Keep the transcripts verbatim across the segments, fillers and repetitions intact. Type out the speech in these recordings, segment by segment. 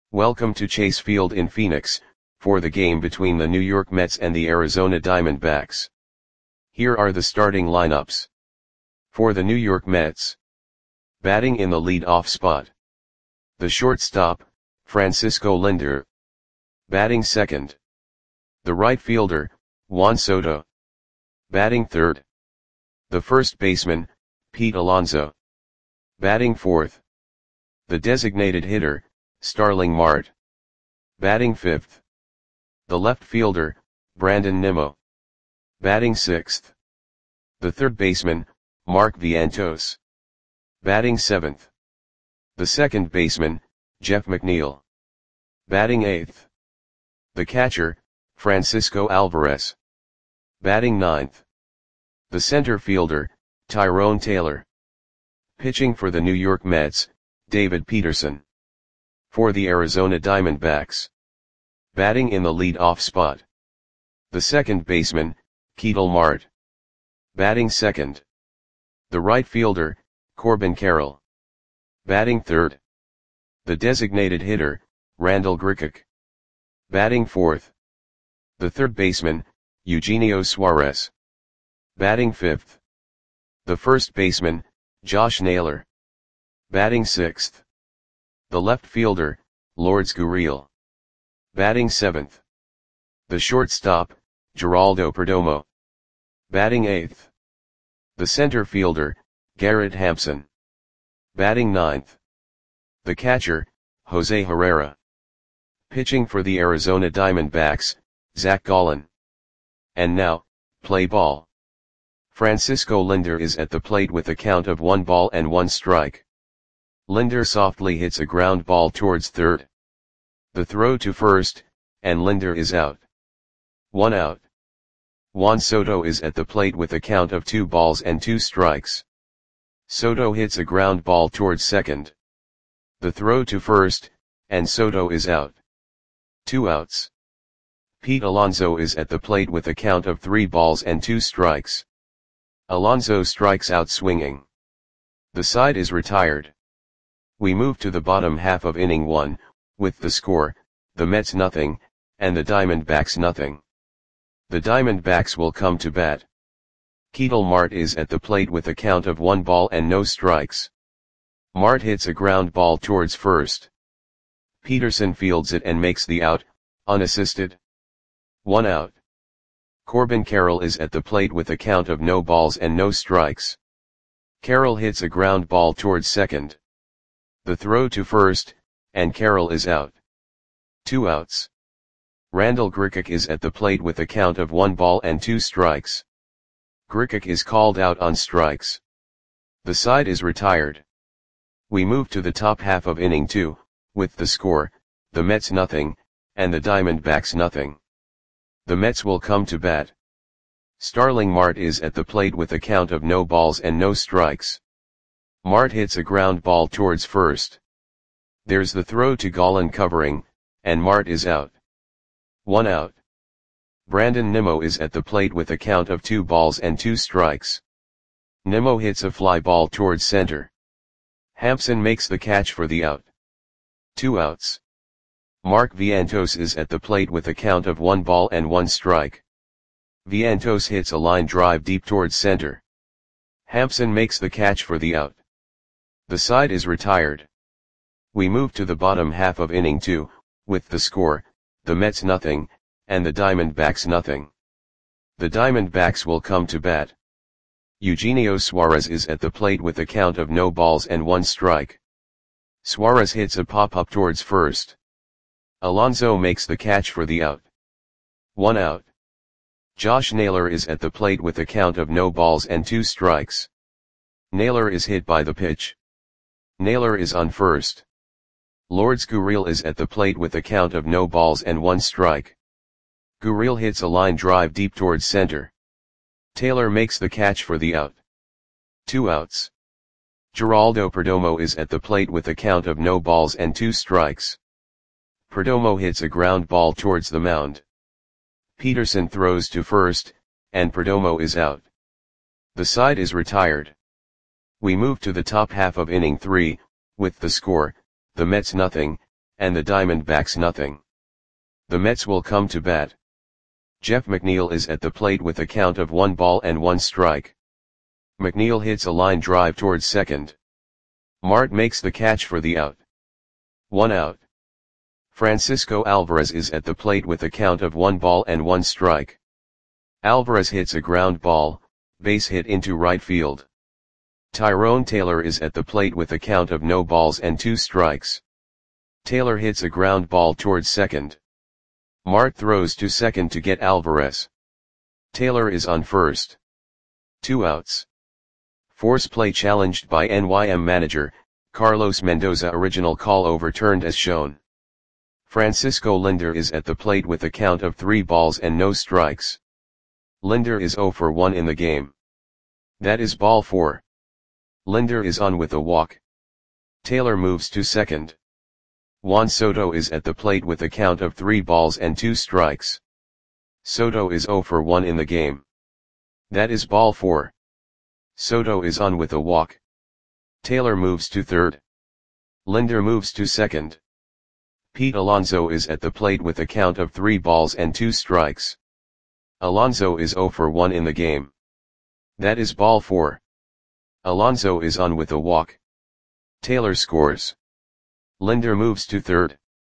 Welcome to Chase Field in Phoenix, for the game between the New York Mets and the Arizona Diamondbacks. Here are the starting lineups. For the New York Mets. Batting in the lead-off spot. The shortstop, Francisco Lindor. Batting second. The right fielder, Juan Soto. Batting third. The first baseman, Pete Alonso. Batting fourth. The designated hitter, Starling Marte. Batting fifth. The left fielder, Brandon Nimmo. Batting sixth. The third baseman, Mark Vientos. Batting seventh. The second baseman, Jeff McNeil. Batting eighth. The catcher, Francisco Alvarez. Batting ninth. The center fielder, Tyrone Taylor. Pitching for the New York Mets, David Peterson. For the Arizona Diamondbacks. Batting in the lead-off spot. The second baseman, Ketel Marte. Batting second. The right fielder, Corbin Carroll. Batting third. The designated hitter, Randal Grichuk. Batting fourth. The third baseman, Eugenio Suarez. Batting fifth. The first baseman, Josh Naylor. Batting sixth. The left fielder, Lourdes Gurriel. Batting seventh. The shortstop, Geraldo Perdomo. Batting eighth. The center fielder, Garrett Hampson. Batting ninth. The catcher, Jose Herrera. Pitching for the Arizona Diamondbacks, Zach Gallen. And now, play ball. Francisco Lindor is at the plate with a count of one ball and one strike. Lindor softly hits a ground ball towards third. The throw to first, and Lindor is out. One out. Juan Soto is at the plate with a count of two balls and two strikes. Soto hits a ground ball towards second. The throw to first, and Soto is out. Two outs. Pete Alonso is at the plate with a count of three balls and two strikes. Alonso strikes out swinging. The side is retired. We move to the bottom half of inning one, with the score, the Mets nothing, and the Diamondbacks nothing. The Diamondbacks will come to bat. Ketel Marte is at the plate with a count of one ball and no strikes. Marte hits a ground ball towards first. Peterson fields it and makes the out, unassisted. One out. Corbin Carroll is at the plate with a count of no balls and no strikes. Carroll hits a ground ball towards second. The throw to first, and Carroll is out. Two outs. Randal Grichuk is at the plate with a count of one ball and two strikes. Grichuk is called out on strikes. The side is retired. We move to the top half of inning two, with the score, the Mets nothing, and the Diamondbacks nothing. The Mets will come to bat. Starling Marte is at the plate with a count of no balls and no strikes. Marte hits a ground ball towards first. There's the throw to Gallen covering, and Marte is out. One out. Brandon Nimmo is at the plate with a count of two balls and two strikes. Nimmo hits a fly ball towards center. Hampson makes the catch for the out. Two outs. Mark Vientos is at the plate with a count of one ball and one strike. Vientos hits a line drive deep towards center. Hampson makes the catch for the out. The side is retired. We move to the bottom half of inning two, with the score, the Mets nothing, and the Diamondbacks nothing. The Diamondbacks will come to bat. Eugenio Suarez is at the plate with a count of no balls and one strike. Suarez hits a pop-up towards first. Alonso makes the catch for the out. One out. Josh Naylor is at the plate with a count of no balls and two strikes. Naylor is hit by the pitch. Naylor is on first. Lourdes Gurriel is at the plate with a count of no balls and one strike. Gurriel hits a line drive deep towards center. Taylor makes the catch for the out. Two outs. Geraldo Perdomo is at the plate with a count of no balls and two strikes. Perdomo hits a ground ball towards the mound. Peterson throws to first, and Perdomo is out. The side is retired. We move to the top half of inning three, with the score, the Mets nothing, and the Diamondbacks nothing. The Mets will come to bat. Jeff McNeil is at the plate with a count of one ball and one strike. McNeil hits a line drive towards second. Mart makes the catch for the out. One out. Francisco Alvarez is at the plate with a count of one ball and one strike. Alvarez hits a ground ball, base hit into right field. Tyrone Taylor is at the plate with a count of no balls and two strikes. Taylor hits a ground ball towards second. Mart throws to second to get Alvarez. Taylor is on first. Two outs. Force play challenged by N Y M manager, Carlos Mendoza. Original call overturned as shown. Francisco Lindor is at the plate with a count of three balls and no strikes. Lindor is zero for one in the game. That is ball four. Lindor is on with a walk. Taylor moves to second. Juan Soto is at the plate with a count of three balls and two strikes. Soto is zero for one in the game. That is ball four. Soto is on with a walk. Taylor moves to third. Lindor moves to second. Pete Alonso is at the plate with a count of three balls and two strikes. Alonso is zero for one in the game. That is ball four. Alonso is on with a walk. Taylor scores. Lindor moves to third.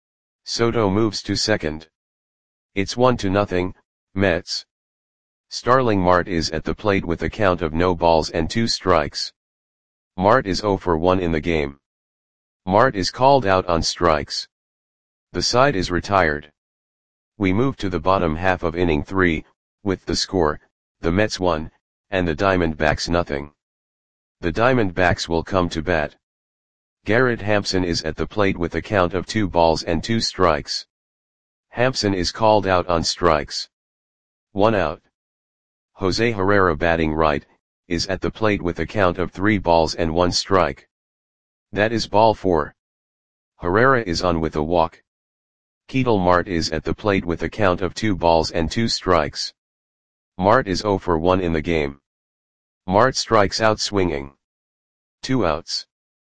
Soto moves to second. It's one to nothing, Mets. Starling Marte is at the plate with a count of no balls and two strikes. Marte is zero for one in the game. Marte is called out on strikes. The side is retired. We move to the bottom half of inning three, with the score, the Mets one, and the Diamondbacks nothing. The Diamondbacks will come to bat. Garrett Hampson is at the plate with a count of two balls and two strikes. Hampson is called out on strikes. One out. Jose Herrera, batting right, is at the plate with a count of three balls and one strike. That is ball four. Herrera is on with a walk. Ketel Marte is at the plate with a count of two balls and two strikes. Marte is zero for one in the game. Marte strikes out swinging. Two outs.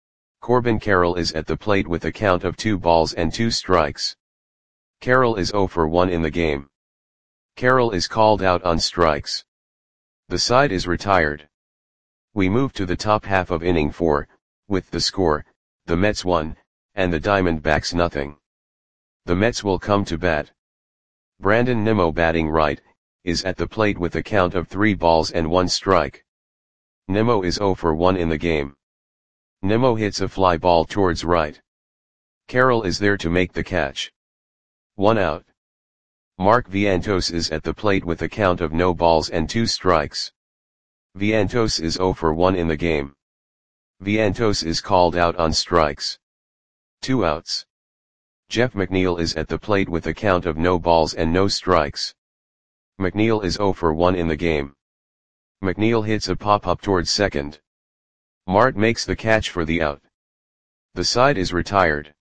Corbin Carroll is at the plate with a count of two balls and two strikes. Carroll is zero for one in the game. Carroll is called out on strikes. The side is retired. We move to the top half of inning four, with the score, the Mets one, and the Diamondbacks nothing. The Mets will come to bat. Brandon Nimmo, batting right, is at the plate with a count of three balls and one strike. Nimmo is zero for one in the game. Nimmo hits a fly ball towards right. Carroll is there to make the catch. One out. Mark Vientos is at the plate with a count of no balls and two strikes. Vientos is zero for one in the game. Vientos is called out on strikes. Two outs. Jeff McNeil is at the plate with a count of no balls and no strikes. McNeil is zero for one in the game. McNeil hits a pop-up towards second. Marte makes the catch for the out. The side is retired.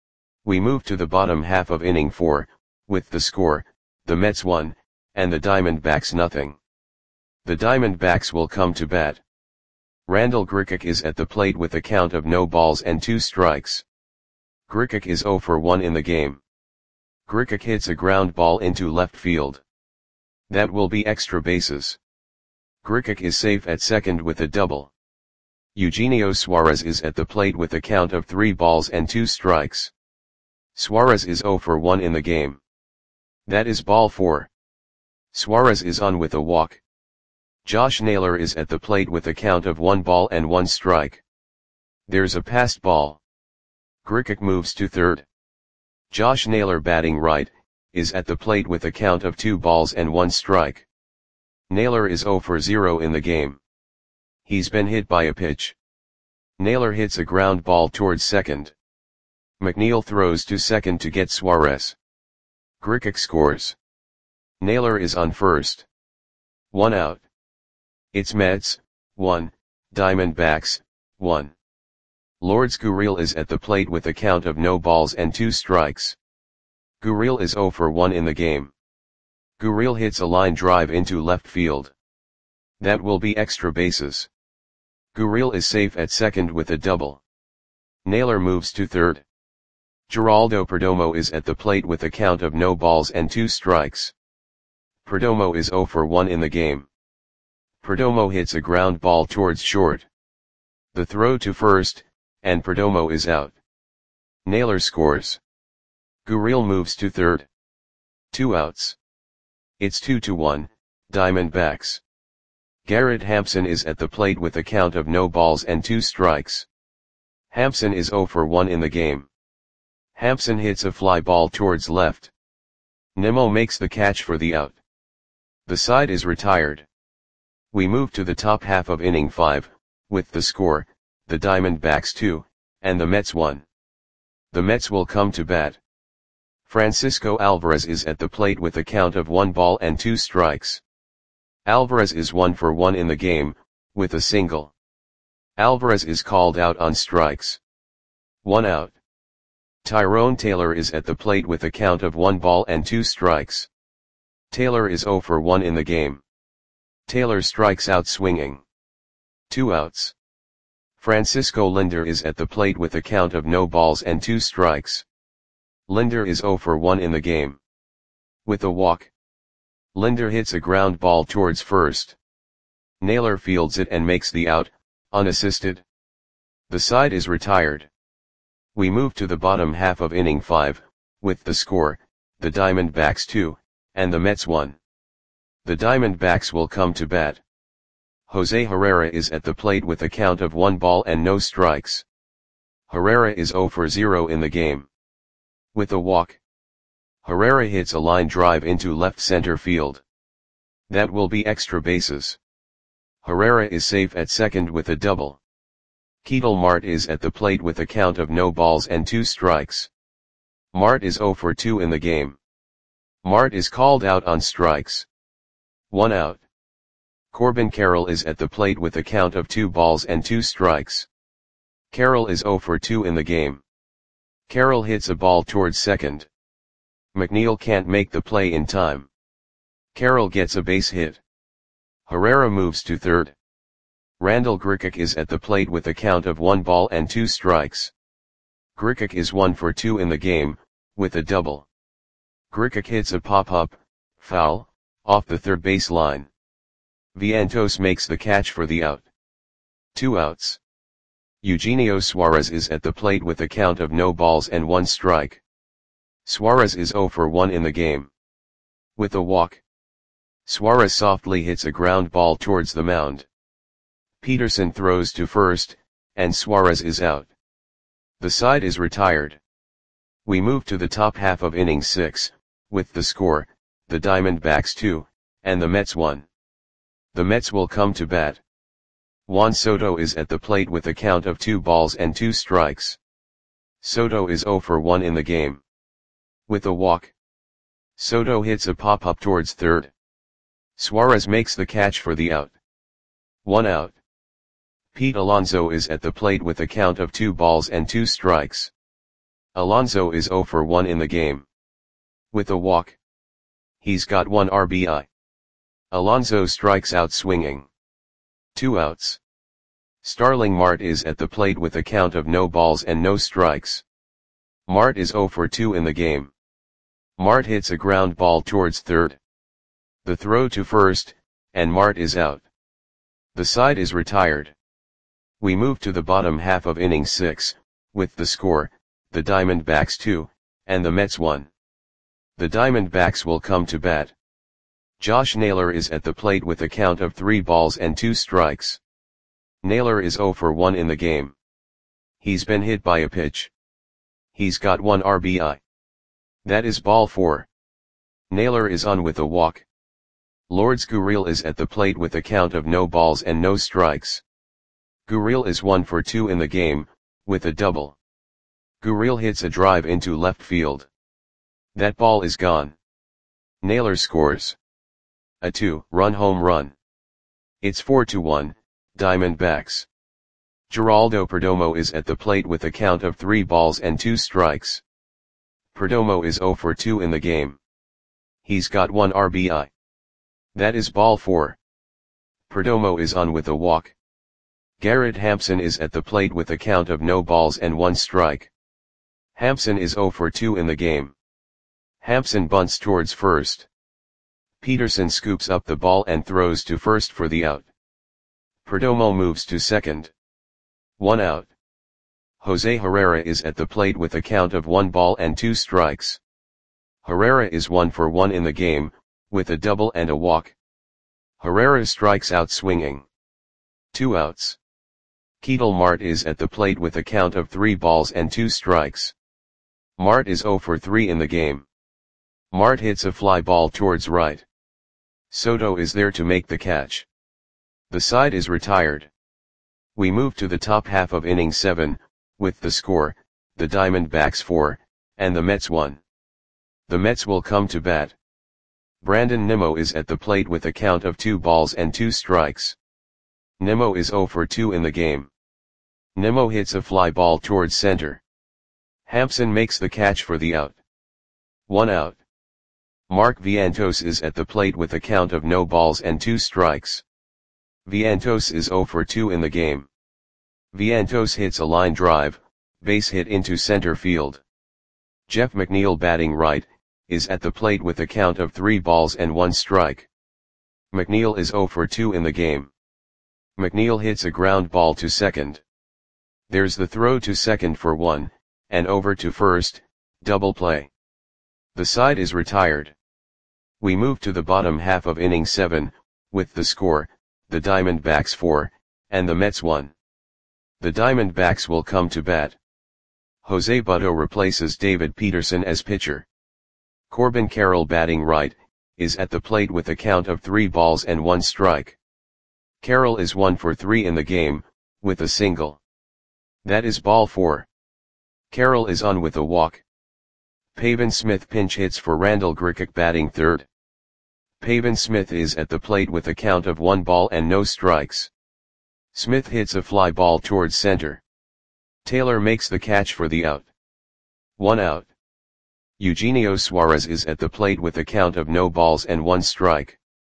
We move to the bottom half of inning four, with the score, the Mets one, and the Diamondbacks nothing. The Diamondbacks will come to bat. Randall Grichuk is at the plate with a count of no balls and two strikes. Grichuk is zero for one in the game. Grichuk hits a ground ball into left field. That will be extra bases. Grichuk is safe at second with a double. Eugenio Suarez is at the plate with a count of three balls and two strikes. Suarez is zero for one in the game. That is ball four. Suarez is on with a walk. Josh Naylor is at the plate with a count of one ball and one strike. There's a passed ball. Grichuk moves to third. Josh Naylor, batting right, is at the plate with a count of two balls and one strike. Naylor is zero for zero in the game. He's been hit by a pitch. Naylor hits a ground ball towards second. McNeil throws to second to get Suarez. Grichuk scores. Naylor is on first. One out. It's Mets, one, Diamondbacks, one. Lourdes Gurriel is at the plate with a count of no balls and two strikes. Gurriel is zero for one in the game. Gurriel hits a line drive into left field. That will be extra bases. Gurriel is safe at second with a double. Naylor moves to third. Geraldo Perdomo is at the plate with a count of no balls and two strikes. Perdomo is zero for one in the game. Perdomo hits a ground ball towards short. The throw to first, and Perdomo is out. Naylor scores. Gurriel moves to third. Two outs. It's two to one, Diamondbacks. Garrett Hampson is at the plate with a count of no balls and two strikes. Hampson is zero for one in the game. Hampson hits a fly ball towards left. Nimmo makes the catch for the out. The side is retired. We move to the top half of inning five, with the score, the Diamondbacks two, and the Mets one. The Mets will come to bat. Francisco Alvarez is at the plate with a count of one ball and two strikes. Alvarez is one for one in the game, with a single. Alvarez is called out on strikes. One out. Tyrone Taylor is at the plate with a count of one ball and two strikes. Taylor is zero for one in the game. Taylor strikes out swinging. Two outs. Francisco Lindor is at the plate with a count of no balls and two strikes. Lindor is zero for one in the game. With a walk. Lindor hits a ground ball towards first. Naylor fields it and makes the out, unassisted. The side is retired. We move to the bottom half of inning five, with the score, the Diamondbacks two, and the Mets one. The Diamondbacks will come to bat. Jose Herrera is at the plate with a count of one ball and no strikes. Herrera is zero for zero in the game. With a walk. Herrera hits a line drive into left center field. That will be extra bases. Herrera is safe at second with a double. Ketel Marte is at the plate with a count of no balls and two strikes. Marte is zero for two in the game. Marte is called out on strikes. One out. Corbin Carroll is at the plate with a count of two balls and two strikes. Carroll is zero for two in the game. Carroll hits a ball towards second. McNeil can't make the play in time. Carroll gets a base hit. Herrera moves to third. Randall Grichuk is at the plate with a count of one ball and two strikes. Grichuk is one for two in the game, with a double. Grichuk hits a pop-up, foul, off the third base line. Vientos makes the catch for the out. Two outs. Eugenio Suarez is at the plate with a count of no balls and one strike. Suarez is zero for one in the game. With a walk. Suarez softly hits a ground ball towards the mound. Peterson throws to first, and Suarez is out. The side is retired. We move to the top half of inning six, with the score, the Diamondbacks two, and the Mets one. The Mets will come to bat. Juan Soto is at the plate with a count of two balls and two strikes. Soto is zero for one in the game. With a walk. Soto hits a pop-up towards third. Suarez makes the catch for the out. One out. Pete Alonso is at the plate with a count of two balls and two strikes. Alonso is zero for one in the game. With a walk. He's got one R B I. Alonso strikes out swinging. Two outs. Starling Marte is at the plate with a count of no balls and no strikes. Marte is zero for two in the game. Marte hits a ground ball towards third. The throw to first, and Marte is out. The side is retired. We move to the bottom half of inning six, with the score, the Diamondbacks two, and the Mets one. The Diamondbacks will come to bat. Josh Naylor is at the plate with a count of three balls and two strikes. Naylor is zero for one in the game. He's been hit by a pitch. He's got one R B I. That is ball four. Naylor is on with a walk. Lourdes Gurriel is at the plate with a count of no balls and no strikes. Gurriel is one for two in the game, with a double. Gurriel hits a drive into left field. That ball is gone. Naylor scores a two-run home run. It's four to one, Diamondbacks. Geraldo Perdomo is at the plate with a count of three balls and two strikes. Perdomo is zero for two in the game. He's got one R B I. That is ball four. Perdomo is on with a walk. Garrett Hampson is at the plate with a count of no balls and one strike. Hampson is zero for two in the game. Hampson bunts towards first. Peterson scoops up the ball and throws to first for the out. Perdomo moves to second. One out. Jose Herrera is at the plate with a count of one ball and two strikes. Herrera is one for one in the game, with a double and a walk. Herrera strikes out swinging. Two outs. Ketel Marte is at the plate with a count of three balls and two strikes. Marte is zero for three in the game. Marte hits a fly ball towards right. Soto is there to make the catch. The side is retired. We move to the top half of inning seven, with the score, the Diamondbacks four, and the Mets one. The Mets will come to bat. Brandon Nimmo is at the plate with a count of two balls and two strikes. Nimmo is zero for two in the game. Nimmo hits a fly ball towards center. Hampson makes the catch for the out. One out. Mark Vientos is at the plate with a count of no balls and two strikes. Vientos is zero for two in the game. Vientos hits a line drive, base hit into center field. Jeff McNeil, batting right, is at the plate with a count of three balls and one strike. McNeil is zero for two in the game. McNeil hits a ground ball to second. There's the throw to second for one, and over to first, double play. The side is retired. We move to the bottom half of inning seven, with the score, the Diamondbacks four, and the Mets one. The Diamondbacks will come to bat. Jose Butto replaces David Peterson as pitcher. Corbin Carroll, batting right, is at the plate with a count of three balls and one strike. Carroll is one for three in the game, with a single. That is ball four. Carroll is on with a walk. Pavin Smith pinch hits for Randall Grichuk, batting third. Pavin Smith is at the plate with a count of one ball and no strikes. Smith hits a fly ball towards center. Taylor makes the catch for the out. One out. Eugenio Suarez is at the plate with a count of no balls and one strike.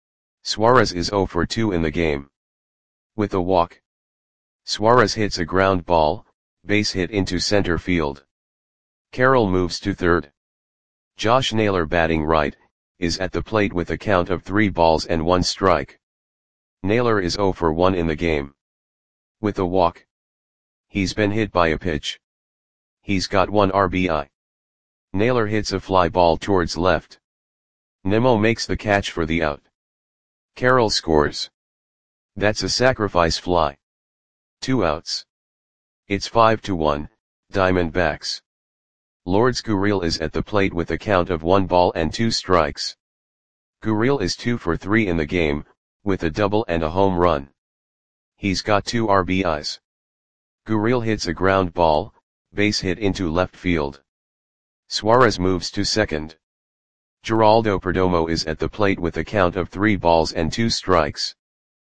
Suarez is zero for two in the game. With a walk. Suarez hits a ground ball, base hit into center field. Carroll moves to third. Josh Naylor, batting right, is at the plate with a count of three balls and one strike. Naylor is zero for one in the game. With a walk. He's been hit by a pitch. He's got one R B I. Naylor hits a fly ball towards left. Nimmo makes the catch for the out. Carroll scores. That's a sacrifice fly. Two outs. It's five to one, Diamondbacks. Lourdes Gurriel is at the plate with a count of one ball and two strikes. Gurriel is two for three in the game, with a double and a home run. He's got two R B Is. Gurriel hits a ground ball, base hit into left field. Suarez moves to second. Geraldo Perdomo is at the plate with a count of three balls and two strikes.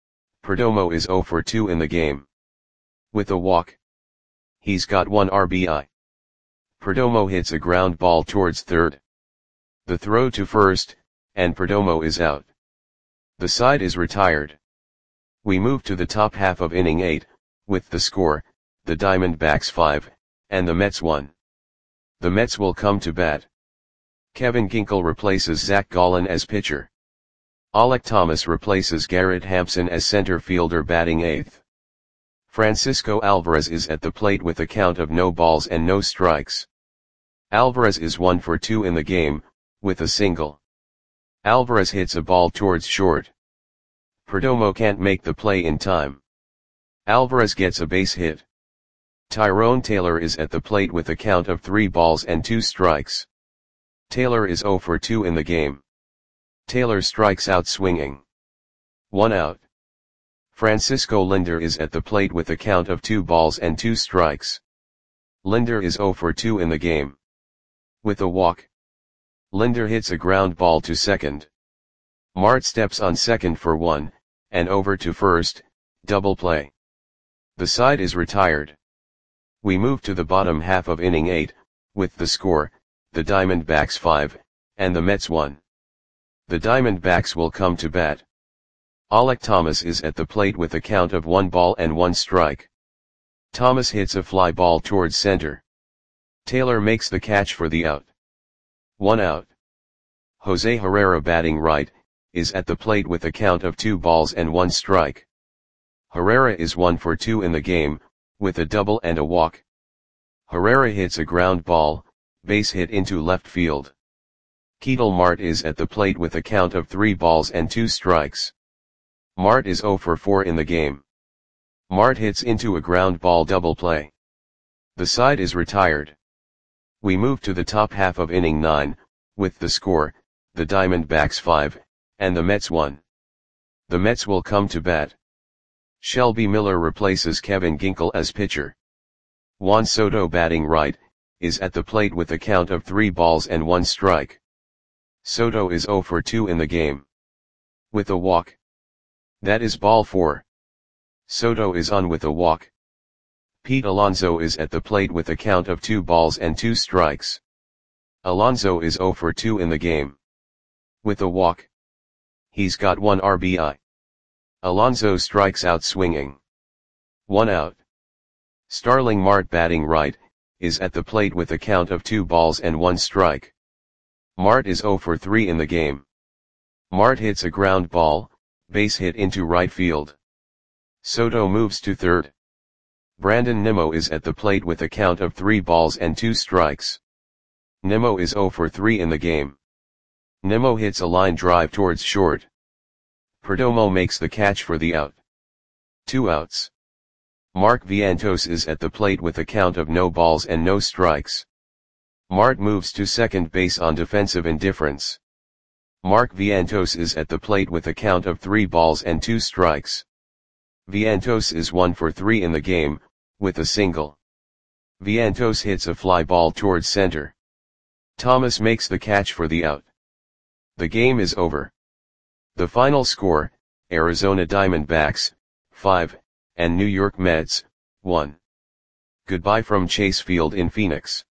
Perdomo is zero for two in the game. With a walk. He's got one R B I. Perdomo hits a ground ball towards third. The throw to first, and Perdomo is out. The side is retired. We move to the top half of inning eight, with the score, the Diamondbacks five, and the Mets one. The Mets will come to bat. Kevin Ginkel replaces Zach Gallen as pitcher. Alek Thomas replaces Garrett Hampson as center fielder, batting eighth. Francisco Alvarez is at the plate with a count of no balls and no strikes. Alvarez is one for two in the game, with a single. Alvarez hits a ball towards short. Perdomo can't make the play in time. Alvarez gets a base hit. Tyrone Taylor is at the plate with a count of three balls and two strikes. Taylor is zero for two in the game. Taylor strikes out swinging. One out. Francisco Lindor is at the plate with a count of two balls and two strikes. Lindor is zero for two in the game. With a walk. Lindor hits a ground ball to second. Marte steps on second for one, and over to first, double play. The side is retired. We move to the bottom half of inning eight, with the score, the Diamondbacks five, and the Mets one. The Diamondbacks will come to bat. Alek Thomas is at the plate with a count of one ball and one strike. Thomas hits a fly ball towards center. Taylor makes the catch for the out. One out. Jose Herrera batting right, is at the plate with a count of two balls and one strike. Herrera is one for two in the game, with a double and a walk. Herrera hits a ground ball, base hit into left field. Ketel Marte is at the plate with a count of three balls and two strikes. Marte is zero for four in the game. Marte hits into a ground ball double play. The side is retired. We move to the top half of inning nine, with the score, the Diamondbacks five, and the Mets one. The Mets will come to bat. Shelby Miller replaces Kevin Ginkel as pitcher. Juan Soto batting right, is at the plate with a count of three balls and one strike. Soto is zero for two in the game. With a walk. That is ball four. Soto is on with a walk. Pete Alonso is at the plate with a count of two balls and two strikes. Alonso is zero for two in the game. With a walk. He's got one R B I. Alonso strikes out swinging. One out. Starling Marte batting right, is at the plate with a count of two balls and one strike. Marte is zero for three in the game. Marte hits a ground ball, base hit into right field. Soto moves to third. Brandon Nimmo is at the plate with a count of three balls and two strikes. Nimmo is zero for three in the game. Nimmo hits a line drive towards short. Perdomo makes the catch for the out. Two outs. Mark Vientos is at the plate with a count of no balls and no strikes. Marte moves to second base on defensive indifference. Mark Vientos is at the plate with a count of three balls and two strikes. Vientos is one for three in the game, with a single. Vientos hits a fly ball towards center. Thomas makes the catch for the out. The game is over. The final score, Arizona Diamondbacks, five, and New York Mets, one. Goodbye from Chase Field in Phoenix.